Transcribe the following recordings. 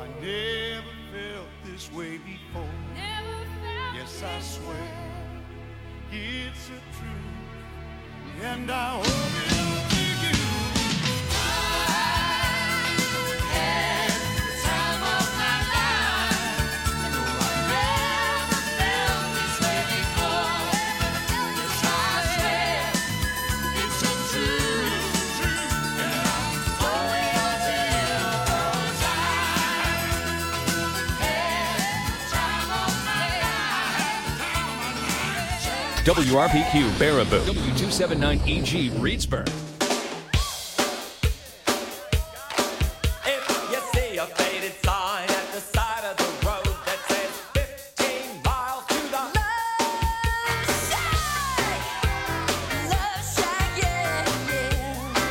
never felt this way before. Yes, I swear it's a truth, and I owe it all to you. I had the time of my life. No, I never felt this way before. Yes, I swear it's a truth, and I owe it all to you. 'Cause I had the time of my life. WRPQ Baraboo, W279EG Reedsburg. If you see a faded sign at the side of the road that says 15 miles to the Love shack, yeah, yeah.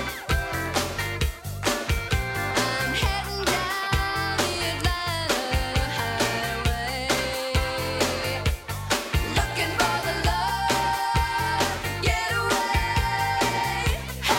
I'm heading down the Atlanta highway, looking for the love getaway. Hey,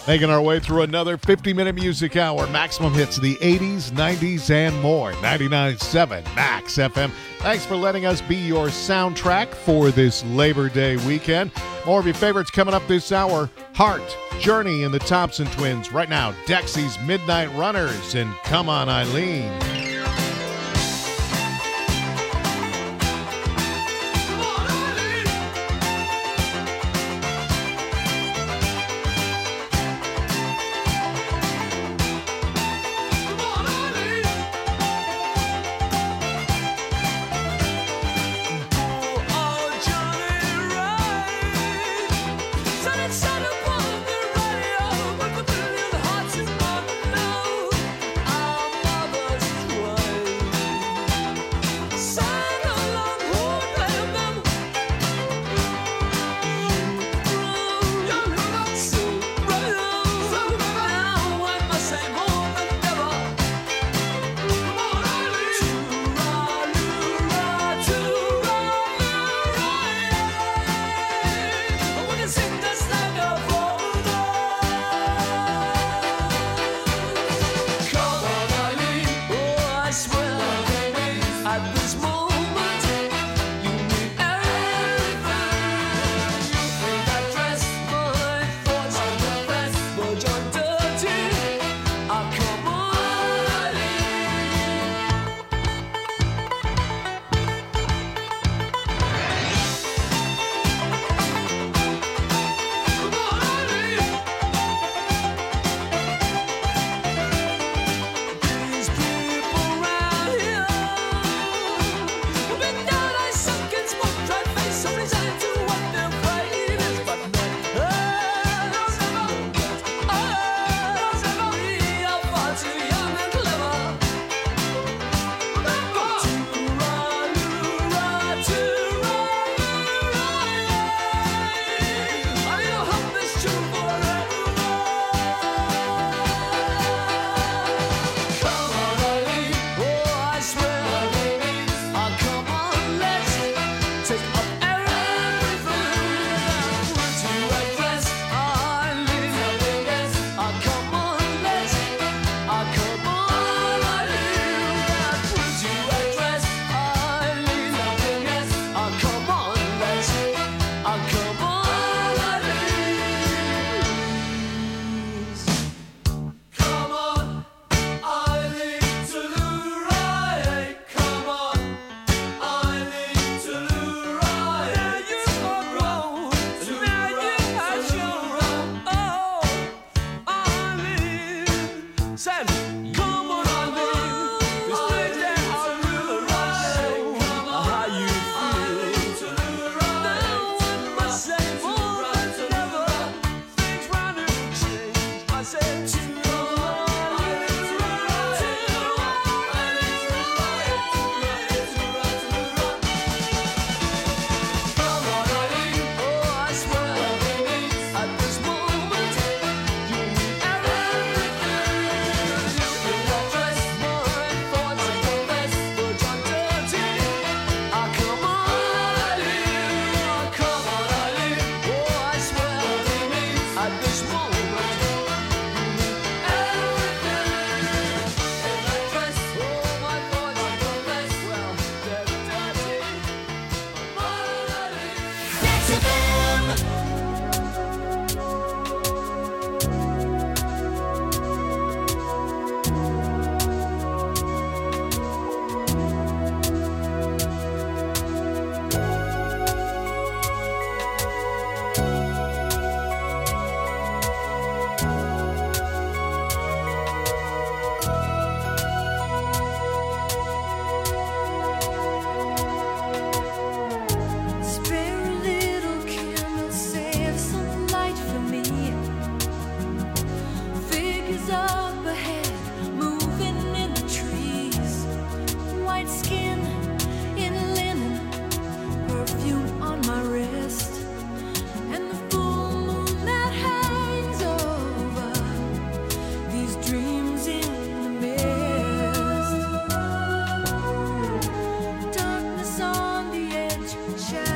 Making our way through another 50-minute music hour. Maximum hits of the 80s, 90s, and more. 99.7 Max FM. Thanks for letting us be your soundtrack for this Labor Day weekend. More of your favorites coming up this hour. Heart, Journey, and the Thompson Twins. Right now, Dexy's Midnight Runners and Come On Eileen.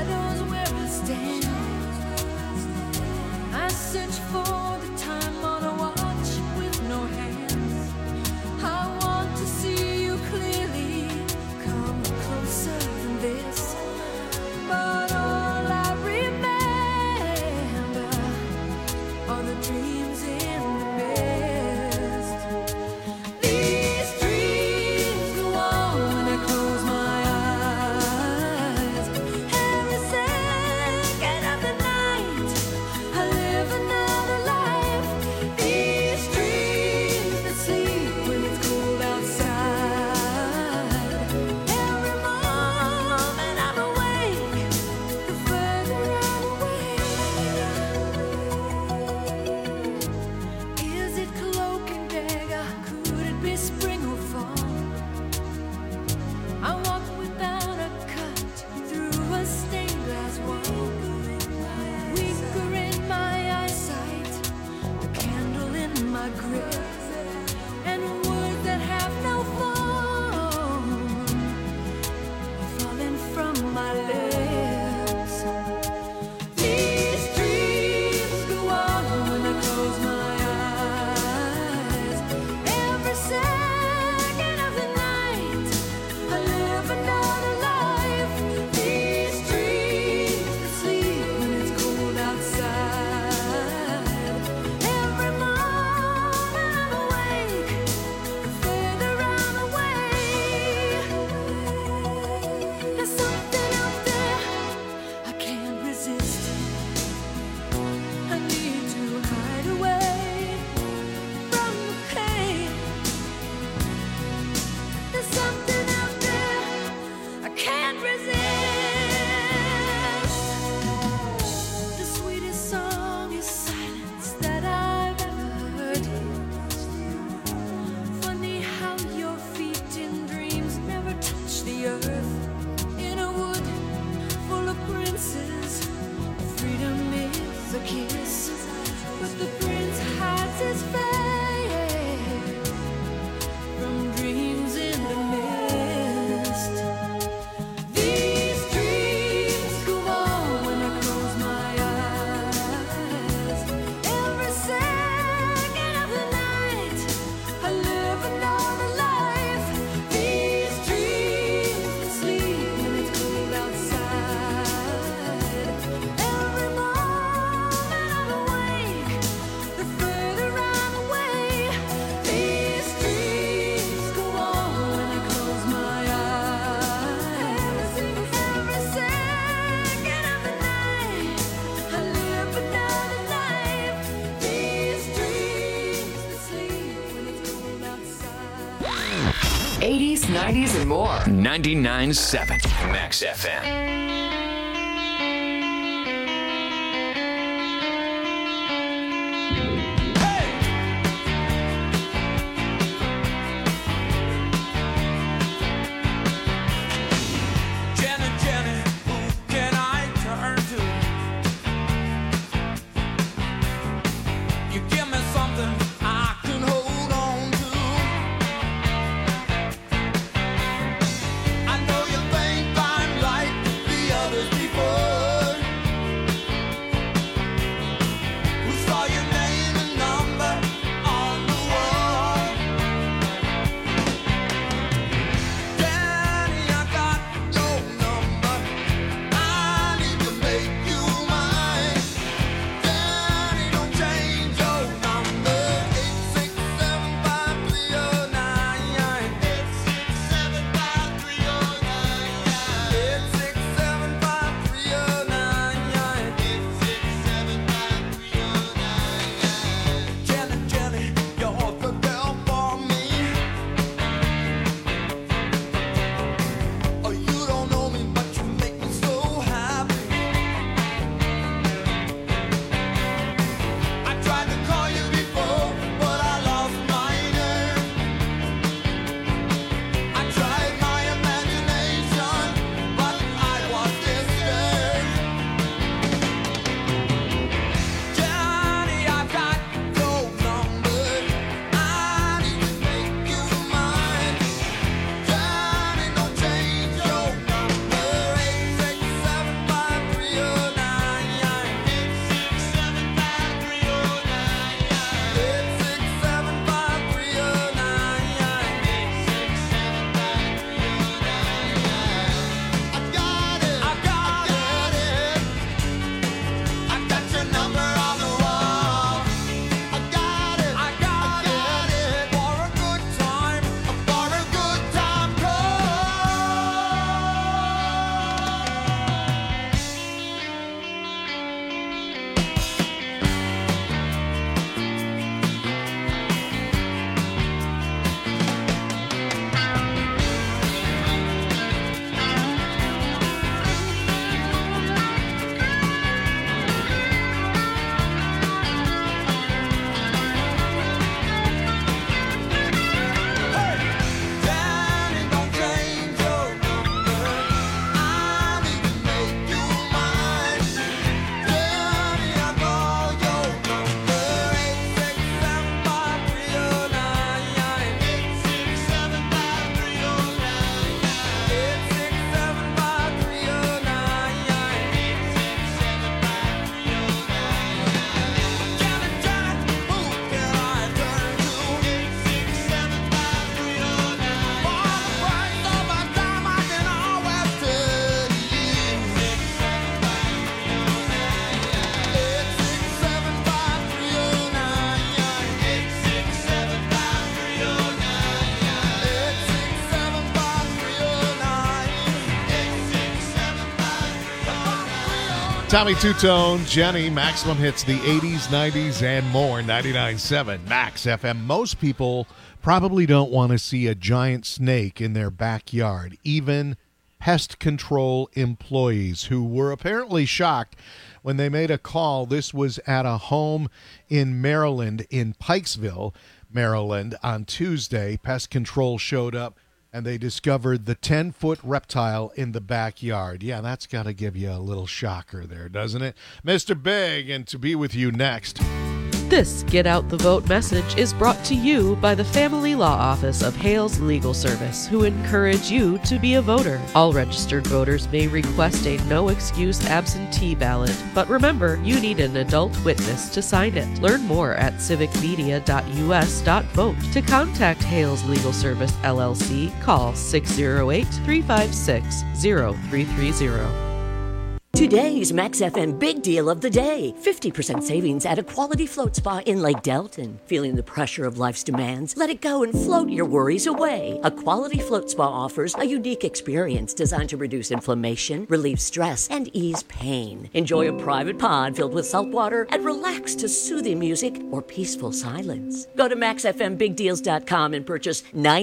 Search for the time on are the dreams in the mist. These dreams go on when I close my eyes. Every second of the night, I live another life. These dreams that sleep when it's cold outside. Every moment I'm awake, the further I'm away. Is it cloak and dagger? Could it be spring or fall? I walk without a cut through a stained glass wall. Weaker in my eyesight, a candle in my grip, and words that have no form are falling from my lips. These dreams go on when I close my eyes. Every second of the night, I live another life. These dreams that sleep when it's cold outside. Every moment I'm awake, the further I'm away. There's something out there I can't resist. I need to hide away from the pain. There's something out there I can't resist. The sweetest song is silence that I've ever heard. Funny how your feet in dreams never touch the earth. In a wood full of princes, freedom is a kiss, but the prince hides his face from dreams in the mist. These dreams go on when I close my eyes. Every second of the night, I live another life. These dreams that sleep when it's cold outside. Every moment I'm awake, the further I'm away. These dreams go on when I close my eyes. Every second of the night, I live another life. These dreams that sleep when it's cold outside. 80s, 90s, and more. 99.7 Max FM. Jenny, Jenny, who can I turn to? You give me something I can hold on to. I know you think I'm like the others before, who saw your name and Tommy Two-Tone, Jenny, Maximum Hits, the 80s, 90s, and more. 99.7 Max FM. Most people probably don't want to see a giant snake in their backyard. Even pest control employees who were apparently shocked when they made a call. This was at a home in Maryland, in Pikesville, Maryland, on Tuesday. Pest control showed up, and they discovered the 10-foot reptile in the backyard. Yeah, that's got to give you a little shocker there, doesn't it? Mr. Big, and to be with you next. This Get Out the Vote message is brought to you by the Family Law Office of Hales Legal Service, who encourage you to be a voter. All registered voters may request a no-excuse absentee ballot, but remember, you need an adult witness to sign it. Learn more at civicmedia.us.vote. To contact Hales Legal Service, LLC, call 608-356-0330. Today's Max FM big deal of the day. 50% savings at a quality float spa in Lake Delton. Feeling the pressure of life's demands? Let it go and float your worries away. A quality float spa offers a unique experience designed to reduce inflammation, relieve stress, and ease pain. Enjoy a private pond filled with salt water and relax to soothing music or peaceful silence. Go to maxfmbigdeals.com and purchase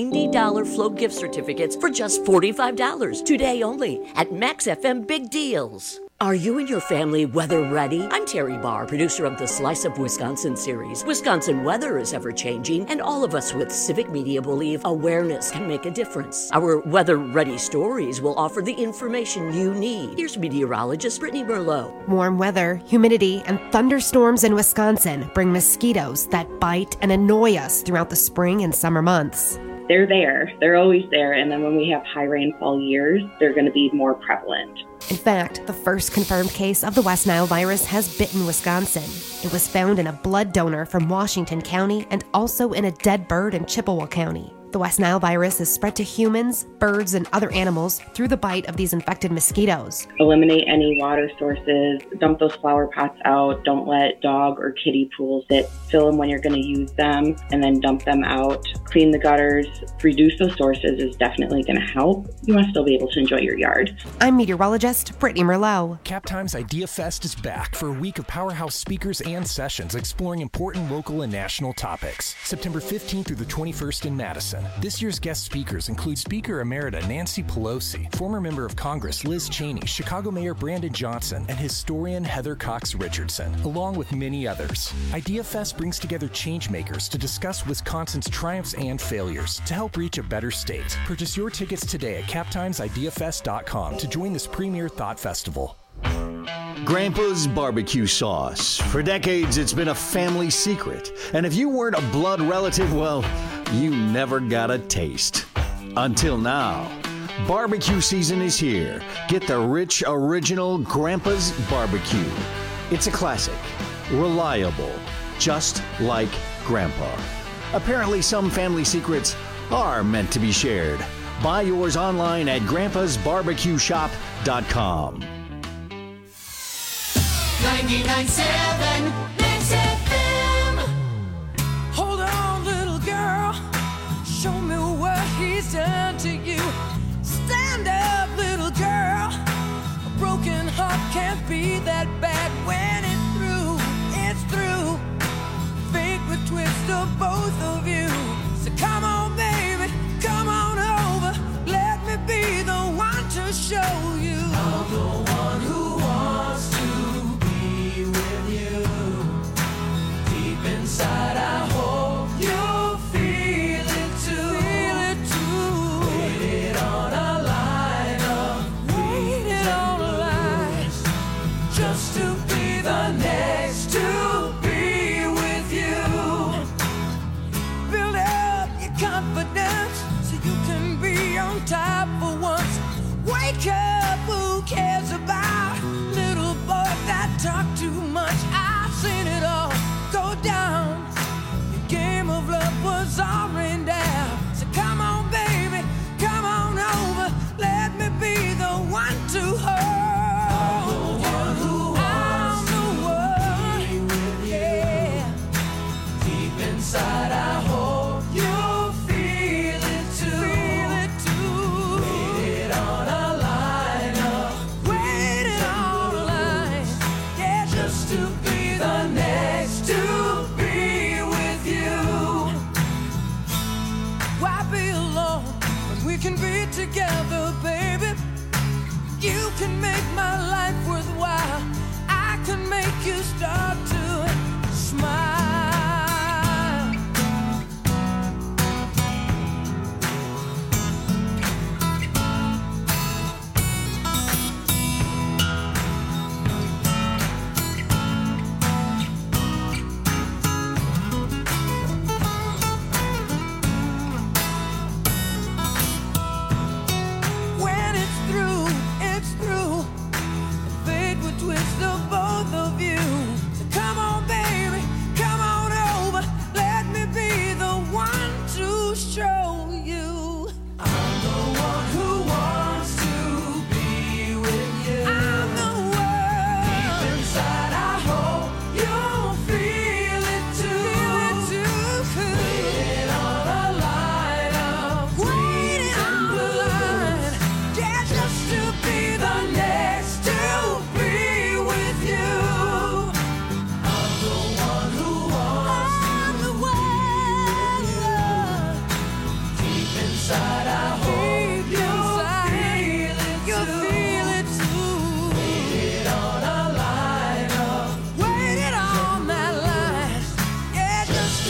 $90 float gift certificates for just $45 today only at Max FM Big Deals. Are you and your family weather ready? I'm Terry Barr, producer of the Slice of Wisconsin series. Wisconsin weather is ever changing, and all of us with Civic Media believe awareness can make a difference. Our weather ready stories will offer the information you need. Here's meteorologist Brittany Merlot. Warm weather, humidity, and thunderstorms in Wisconsin bring mosquitoes that bite and annoy us throughout the spring and summer months. They're there. They're always there. And then when we have high rainfall years, they're going to be more prevalent. In fact, the first confirmed case of the West Nile virus has bitten Wisconsin. It was found in a blood donor from Washington County and also in a dead bird in Chippewa County. The West Nile virus is spread to humans, birds, and other animals through the bite of these infected mosquitoes. Eliminate any water sources, dump those flower pots out, don't let dog or kitty pools sit, fill them when you're going to use them, and then dump them out. Clean the gutters, reduce those sources is definitely going to help. You want to still be able to enjoy your yard. I'm meteorologist Brittany Merlot. Captime's Idea Fest is back for a week of powerhouse speakers and sessions exploring important local and national topics. September 15th through the 21st in Madison. This year's guest speakers include Speaker Emerita Nancy Pelosi, former member of Congress Liz Cheney, Chicago Mayor Brandon Johnson, and historian Heather Cox Richardson, along with many others. Idea Fest brings together changemakers to discuss Wisconsin's triumphs and failures to help reach a better state. Purchase your tickets today at captimesideafest.com to join this premier thought festival. Grandpa's barbecue sauce. For decades, it's been a family secret. And if you weren't a blood relative, well, you never got a taste. Until now. Barbecue season is here. Get the rich, original Grandpa's barbecue. It's a classic. Reliable. Just like Grandpa. Apparently, some family secrets are meant to be shared. Buy yours online at grandpasbarbecueshop.com. 99.7 Max FM. Hold on, little girl. Show me what he's done to you. Stand up, little girl. A broken heart can't be that bad when it's through. It's through. Fate would twist of both of you. So come on, baby. Come on over. Let me be the one to show you. I'm the one who wants to with you. Deep inside, I hope you feel it too. Feel it too. Waited on a line of waited on a line just to be the next to be with you. Build up your confidence so you can be on top for once. Wake up, who cares about little boy that talk too much? I've seen it all go down. Your game of love was all rained down. So come on, baby, come on over. Let me be the one to hold. I'm the one who wants to be with you. Deep inside, I hope you feel it too. Feel it too. Waited on a line of waited on a line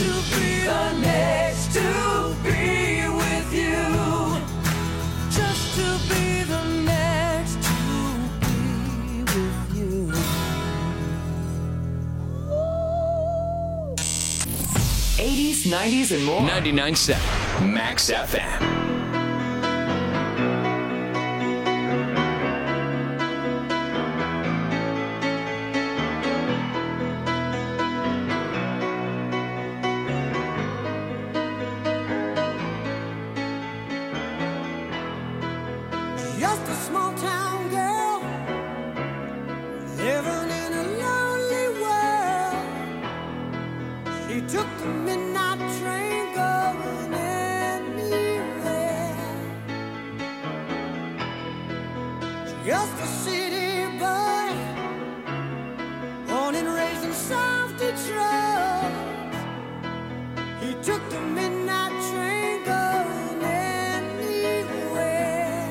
to be the next to be with you. Just to be the next to be with you. 80s, 90s, and more. 99.7 Max FM. Just a small town girl living in a lonely world. She took the midnight train going anywhere. Just a city boy, born and raised in South Detroit. He took the midnight train going anywhere.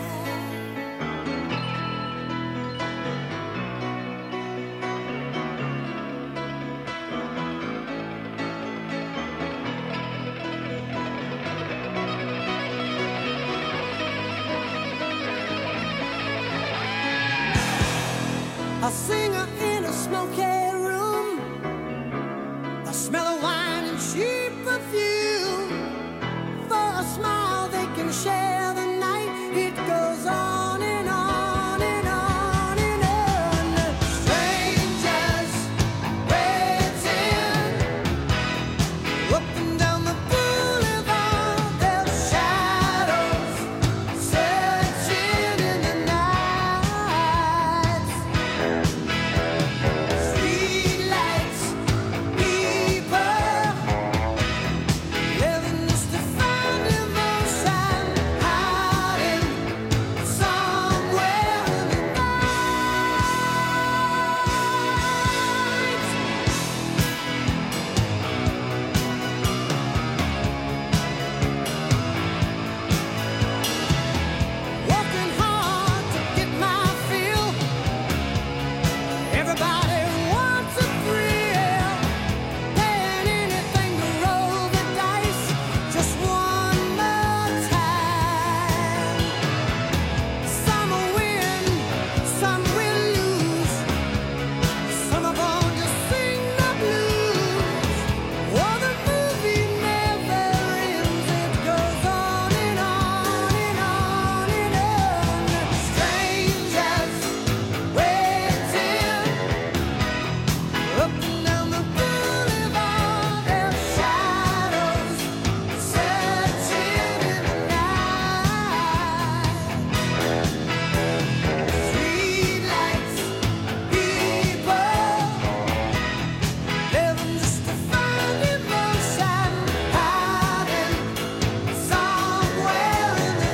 A singer in a smoky room, the smell of wine and cheap perfume. For a smile they can share the night. It goes on and on and on and on. Strangers waiting up and down the boulevard. Their shadows searching in the night. Streetlights, people living just to find emotion, hiding somewhere in the night. Working hard to get my fill. Everybody wants a thrill, paying anything to roll the dice just one more time. Some will win, some will lose. Some are born to sing the blues. Oh, the movie never ends. It goes on and on and on and on. Strangers waiting up and down the boulevard. Their shadows searching in the night. Streetlights, people living just to find emotion, hiding somewhere in the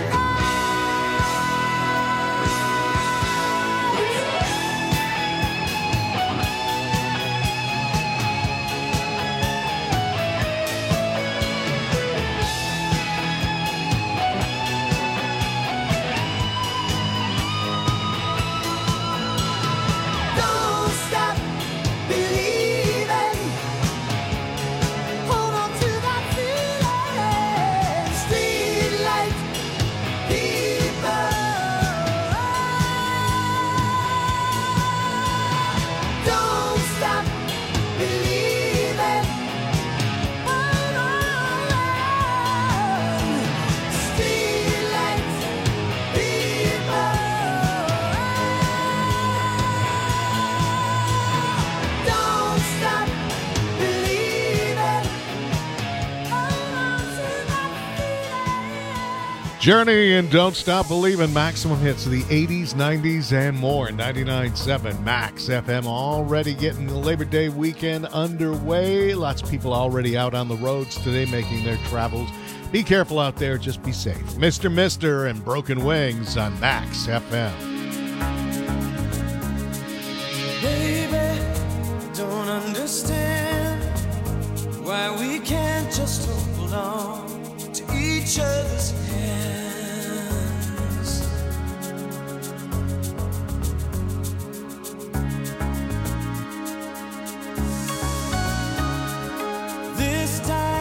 Don't stop believing. Hold on to that feeling. Streetlight people. Don't stop believing. Hold on. Streetlight people. Don't stop believing. Hold on to that feeling. Journey and Don't Stop Believin', maximum hits of the 80s, 90s, and more. 99.7 Max FM, already getting the Labor Day weekend underway. Lots of people already out on the roads today making their travels. Be careful out there, just be safe. Mr. Mister and Broken Wings on Max FM. Baby, I don't understand why we can't just hold on to each other's hands. This time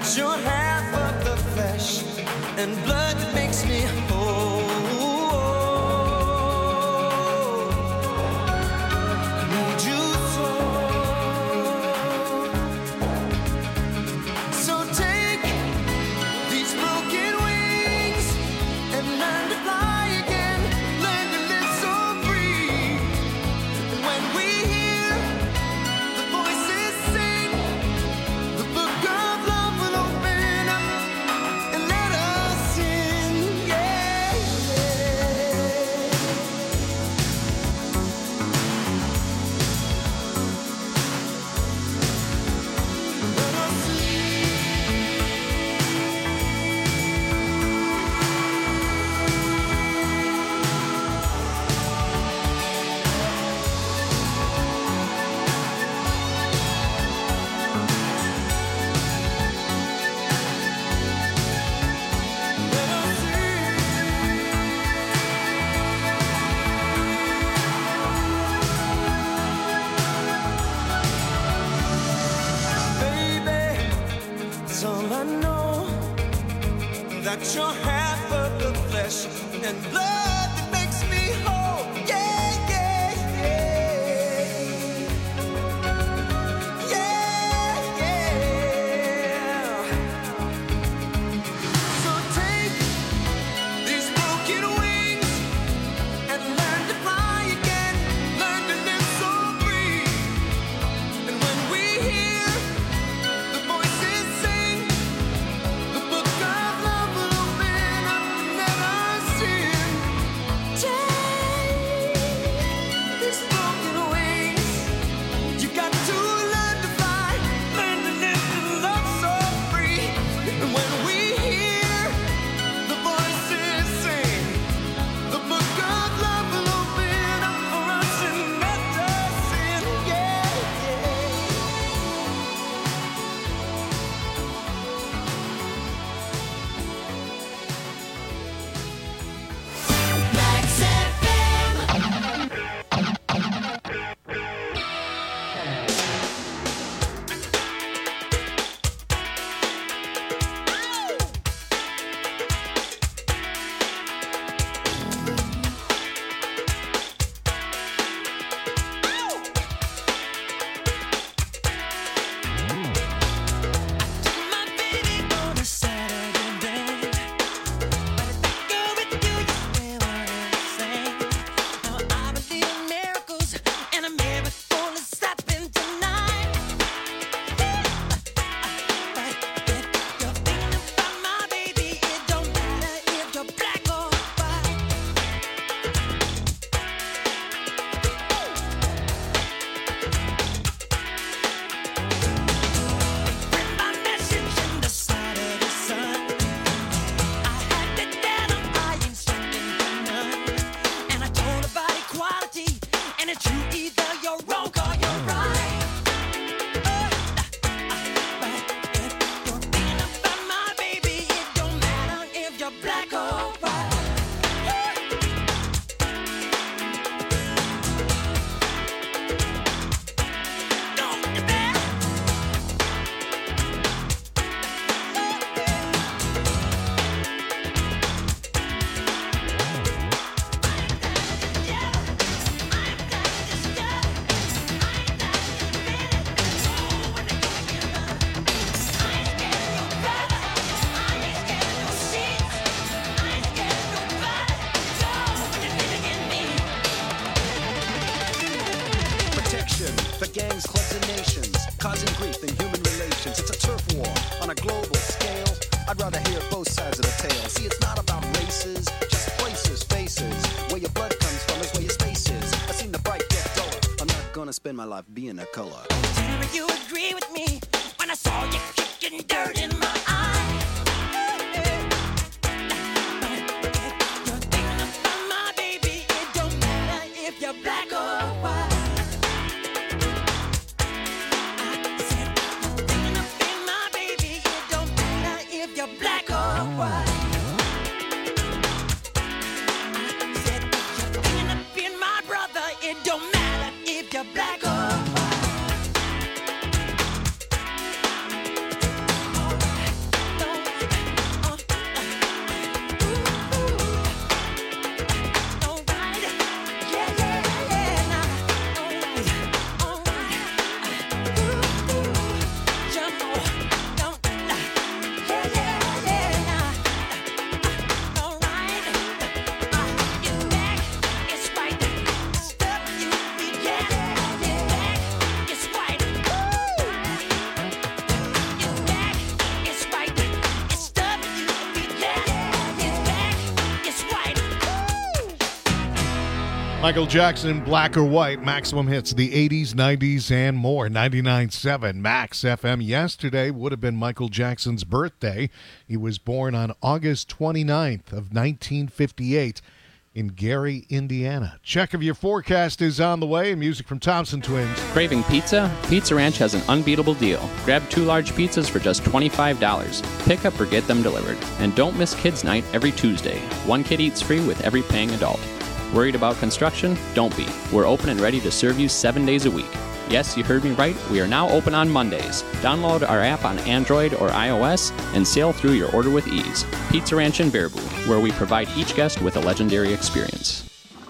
that you're half of the flesh and blood that makes me whole. Need you so take these broken wings and learn to fly again, learn to live so free. And when we hear the voices sing, the book of love will open up and let us in. Yeah, let us baby, it's all I know, that you're half of the flesh and blood that makes me whole. Yeah, yeah, yeah. Yeah, yeah. So take these broken wings and learn to fly again, learn to live so free. And when we hear the voices sing, the book of love will open up and let us in. Take these broken wings. You got to learn to fly, learn to live and love so free. And when we hear the voices sing, the book of love will open up for us and let us in. Yeah, yeah. Max FM. My baby on a Saturday day, but if I go with you, you swear what I'm saying. Now I believe in miracles, and a miracle is happening tonight. But if you're thinking about my baby, it don't matter if you're black or white. Read my message in the side of the sun. I had to tell him I ain't second to none. And I told about equality, and it's true, either you're wrong or you're right. But if you're thinking about my baby, it don't matter if you're black or white. Don't you dare. Protection for gangs, clubs, and nations, causing grief in human relations. It's a turf war on a global scale. I'd rather hear both sides of the tale. See, it's not about races, just places, faces. Where your blood comes from is where your space is. I've seen the bright get duller. I'm not gonna spend my life being a color. Tell me you agree with me when I saw you kicking dirt in my eye. You're thinking about my baby, it don't matter if you're black or white. I said you're thinking about my baby, it don't matter if you're black or white. I said you're thinking about my brother, it don't matter if you're black or white. Michael Jackson, Black or White, Maximum Hits, the 80s, 90s, and more. 99.7 Max FM. Yesterday would have been Michael Jackson's birthday. He was born on August 29th of 1958 in Gary, Indiana. Check of your forecast is on the way, and music from Thompson Twins. Craving pizza? Pizza Ranch has an unbeatable deal. Grab 2 large pizzas for just $25. Pick up or get them delivered. And don't miss Kids Night every Tuesday. 1 kid eats free with every paying adult. Worried about construction? Don't be. We're open and ready to serve you 7 days a week. Yes, you heard me right. We are now open on Mondays. Download our app on Android or iOS and sail through your order with ease. Pizza Ranch in Baraboo, where we provide each guest with a legendary experience.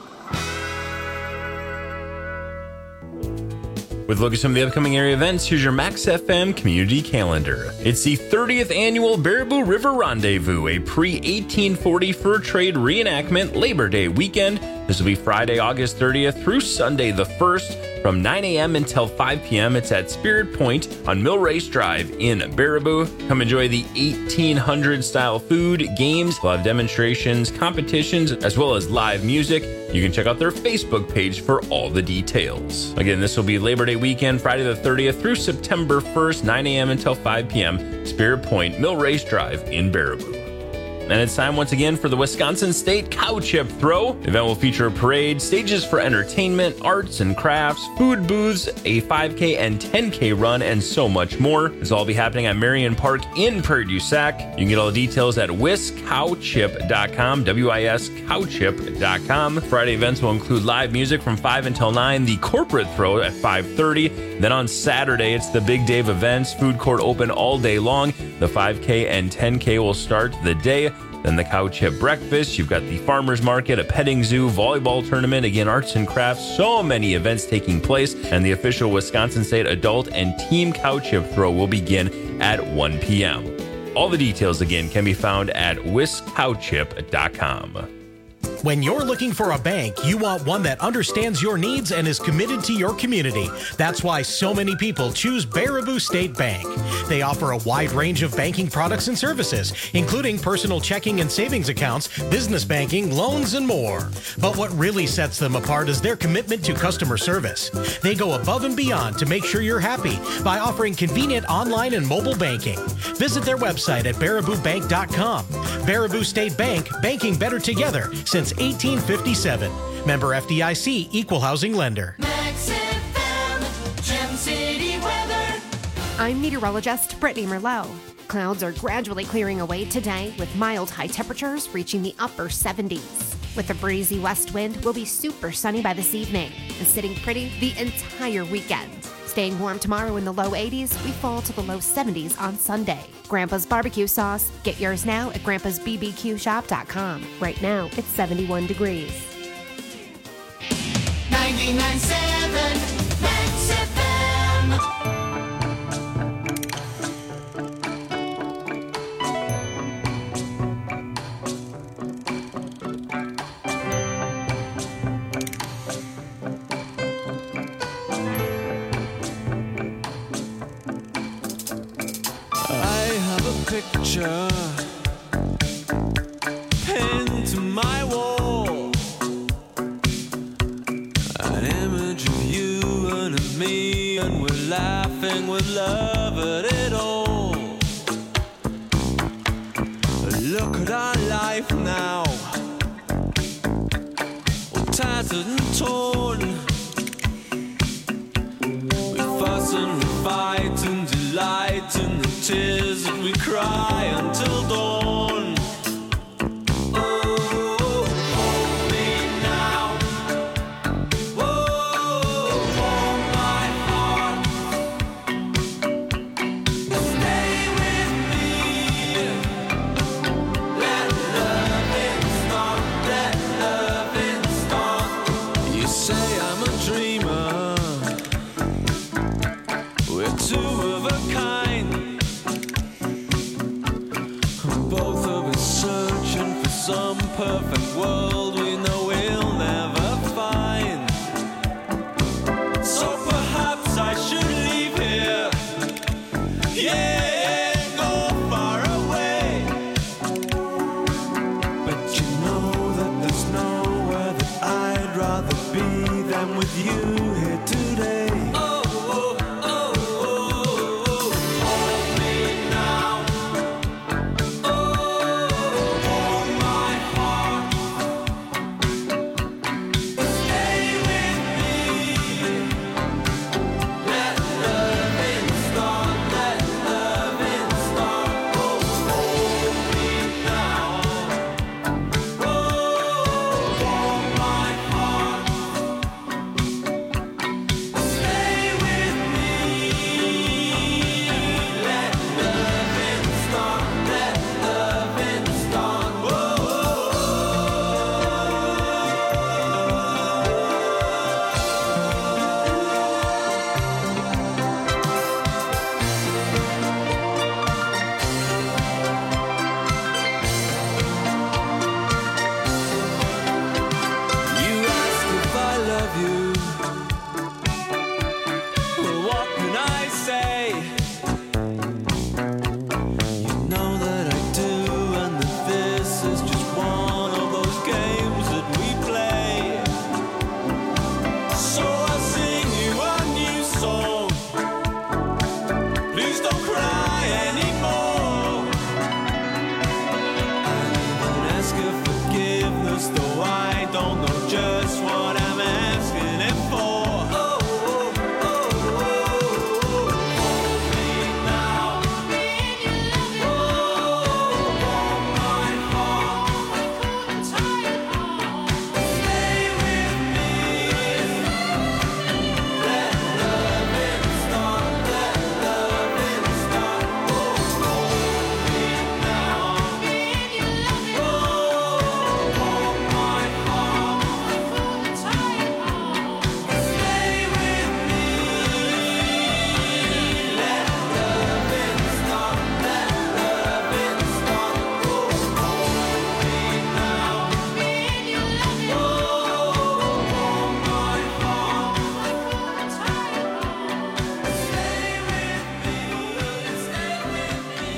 With a look at some of the upcoming area events, here's your Max FM community calendar. It's the 30th annual Baraboo River Rendezvous, a pre-1840 fur trade reenactment Labor Day weekend. This will be Friday, August 30th through Sunday the 1st from 9 a.m. until 5 p.m. It's at Spirit Point on Mill Race Drive in Baraboo. Come enjoy the 1800 style food, games, we'll have demonstrations, competitions, as well as live music. You can check out their Facebook page for all the details. Again, this will be Labor Day weekend, Friday the 30th through September 1st, 9 a.m. until 5 p.m. Spirit Point, Mill Race Drive in Baraboo. And it's time once again for the Wisconsin State Cow Chip Throw. The event will feature a parade, stages for entertainment, arts and crafts, food booths, a 5K and 10K run, and so much more. This will all be happening at Marion Park in Prairie du Sac. You can get all the details at wiscowchip.com, wiscowchip.com. Friday events will include live music from 5 until 9, the corporate throw at 5:30. Then on Saturday, it's the Big Dave events, food court open all day long. The 5K and 10K will start the day. Then the Cow Chip Breakfast, you've got the Farmers Market, a petting zoo, volleyball tournament, again, arts and crafts, so many events taking place, and the official Wisconsin State Adult and Team Cow Chip Throw will begin at 1 p.m. All the details, again, can be found at wiscowchip.com. When you're looking for a bank, you want one that understands your needs and is committed to your community. That's why so many people choose Baraboo State Bank. They offer a wide range of banking products and services, including personal checking and savings accounts, business banking, loans, and more. But what really sets them apart is their commitment to customer service. They go above and beyond to make sure you're happy by offering convenient online and mobile banking. Visit their website at baraboobank.com. Baraboo State Bank, banking better together since 1857. Member FDIC, Equal Housing Lender. Max FM, Gem City weather. I'm meteorologist Brittany Merlot. Clouds are gradually clearing away today with mild high temperatures reaching the upper 70s. With a breezy west wind, we'll be super sunny by this evening and sitting pretty the entire weekend. Staying warm tomorrow in the low 80s, we fall to the low 70s on Sunday. Grandpa's Barbecue Sauce. Get yours now at grandpasbbqshop.com. Right now, it's 71 degrees. 99.7 Max FM. Picture pinned to my wall, an image of you and of me, and we're laughing with love at it all. Look at our life now, all tattered and torn. We fuss and we fight and delight in the tears that we cry until dawn. Oh, hold me now. Oh, hold my heart. Stay with me. Let loving start. Let loving start. You say I'm a dreamer. We're two of a kind. Both of us searching for some perfect world we know we'll never find. So perhaps I should leave here, yeah, go far away. But you know that there's nowhere that I'd rather with you here today. Oh, oh, oh, oh, oh. Hold me now. Oh, hold my heart. Stay with me. Let loving start. Let loving start. Oh, hold me now. Oh, hold my heart. Stay with me. Let loving start. Let loving start. You ask if I love you. Well, what can I say? You know that I do, and that this is just one of those games that we play. So I sing you a new song. Please don't cry anymore. I even ask your forgiveness, though I don't know just what I'm asking it for. Oh, oh, oh, oh, oh. Hold me now. Oh, hold my heart. Stay with me. Let loving start. Let loving start. Oh, hold me now. Oh, hold my heart. Stay with me. Let loving start. Let loving start. Oh, hold me now. Oh, hold my heart. Stay with me. Stay with me.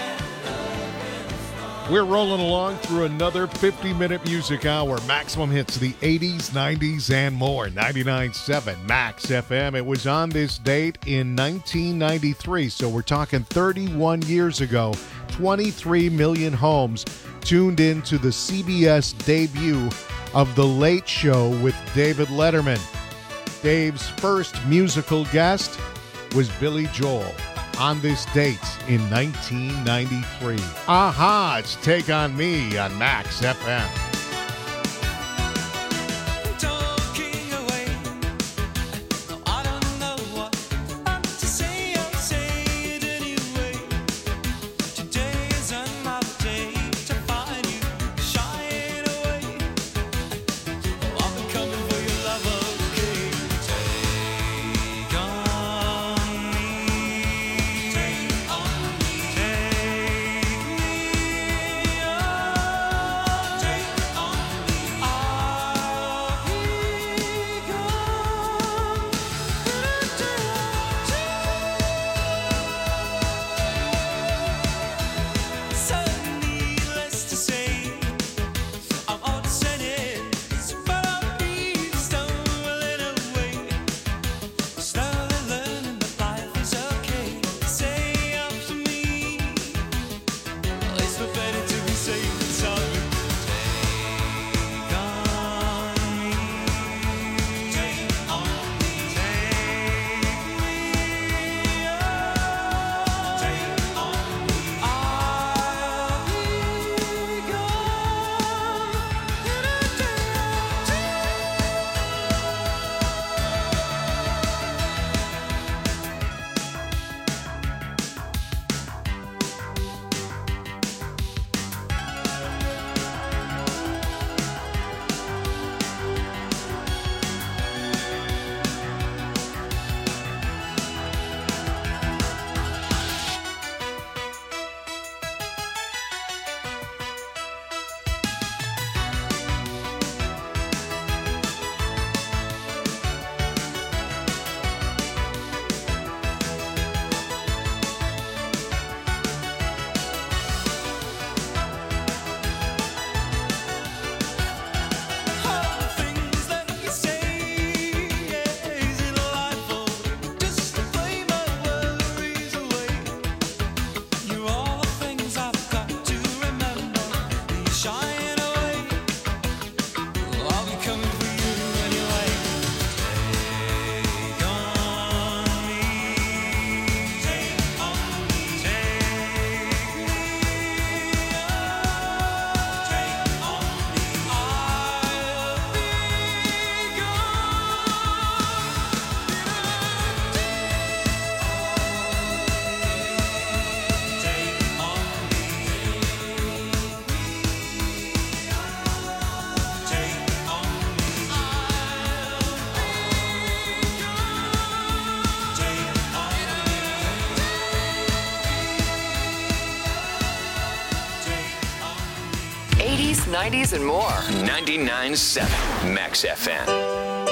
We're rolling along through another 50-minute music hour. Maximum hits, the 80s, 90s, and more. 99.7 Max FM. It was on this date in 1993, so we're talking 31 years ago. 23 million homes tuned in to the CBS debut of The Late Show with David Letterman. Dave's first musical guest was Billy Joel on this date in 1993. Aha, it's Take On Me on Max FM. Talking away. I don't know what to say. I'll say it anyway. Today is another day to find you shying away. I've been coming for your love, okay? Take on me. Take on me. Take me on. Take 80s, 90s, and more. 99.7 Max FM.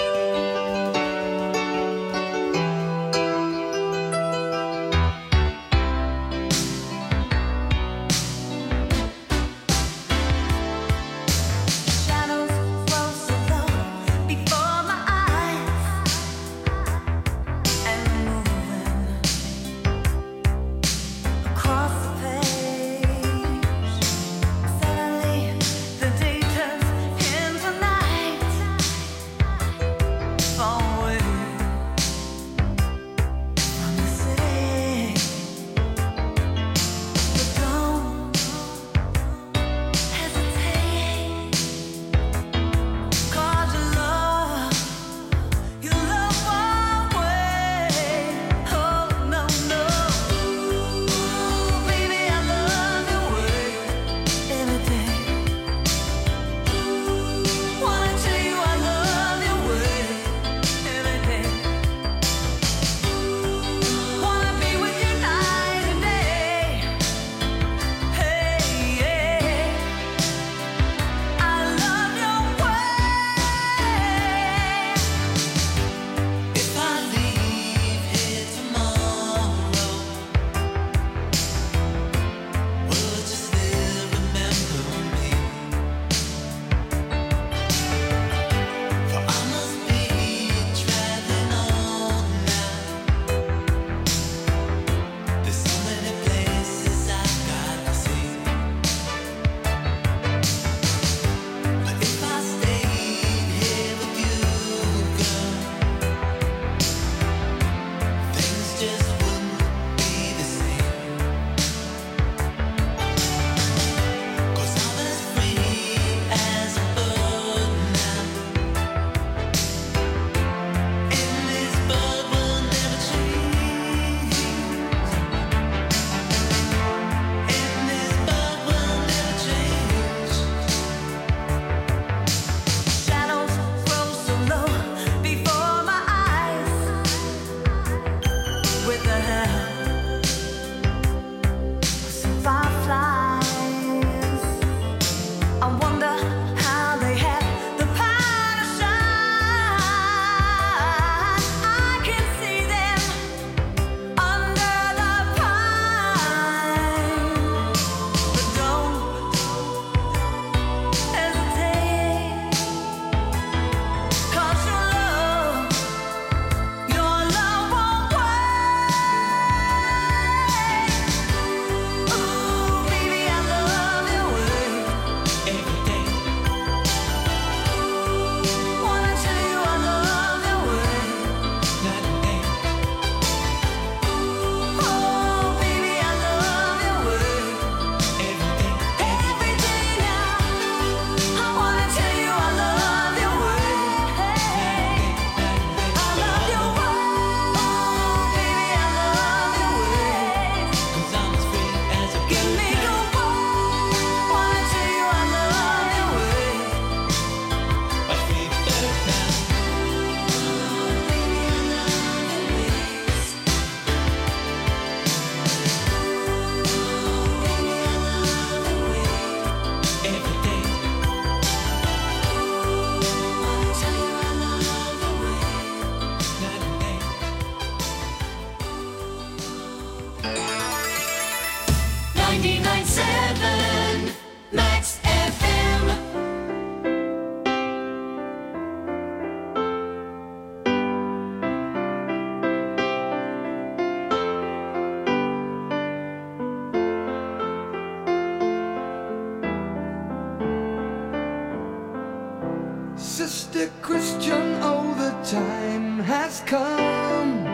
Sister Christian, oh, the time has come,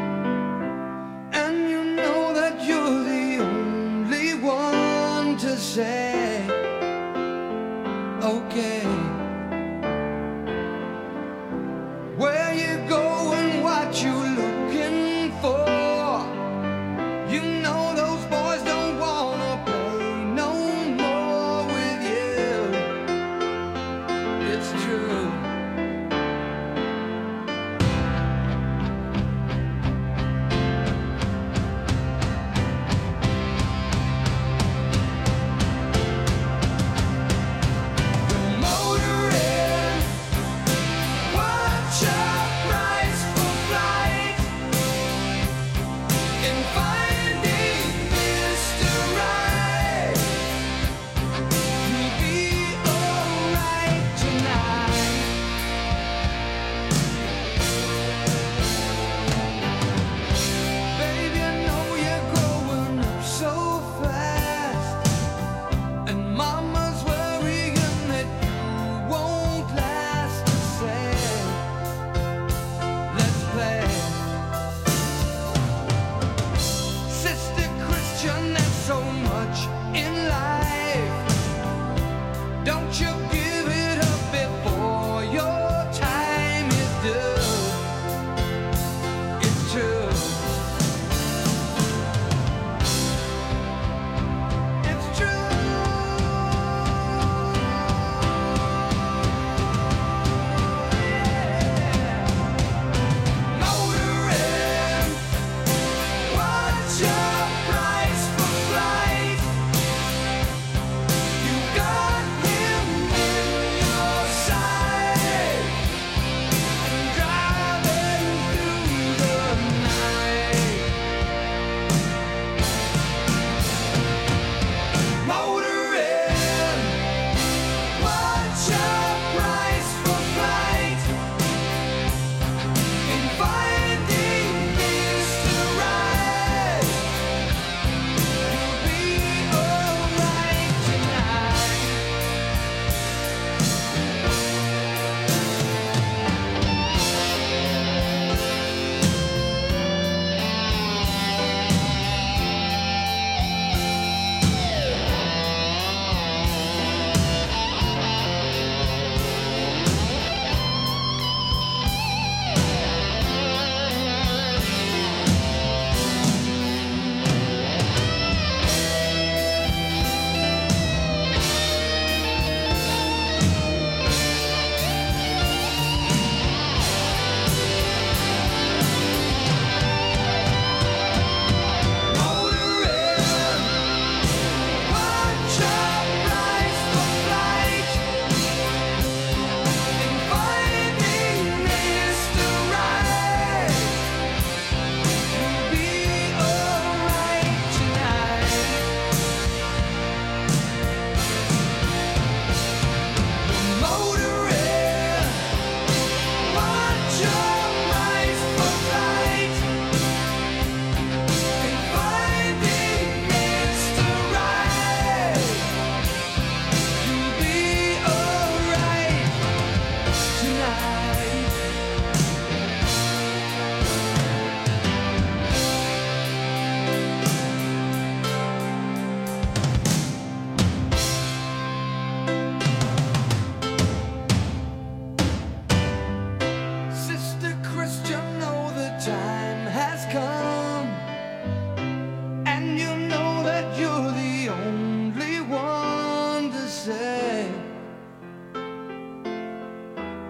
and you know that you're the only one to say, okay. Where you going, what you looking for? You know those boys don't wanna play no more with you. It's true.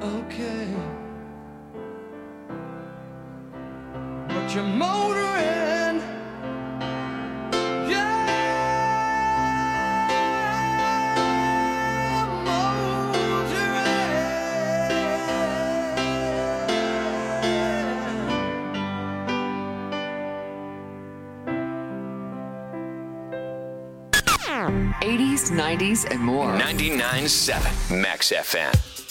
okay. But you're motoring, yeah, '80s, '90s, and more. 99.7 Max FM.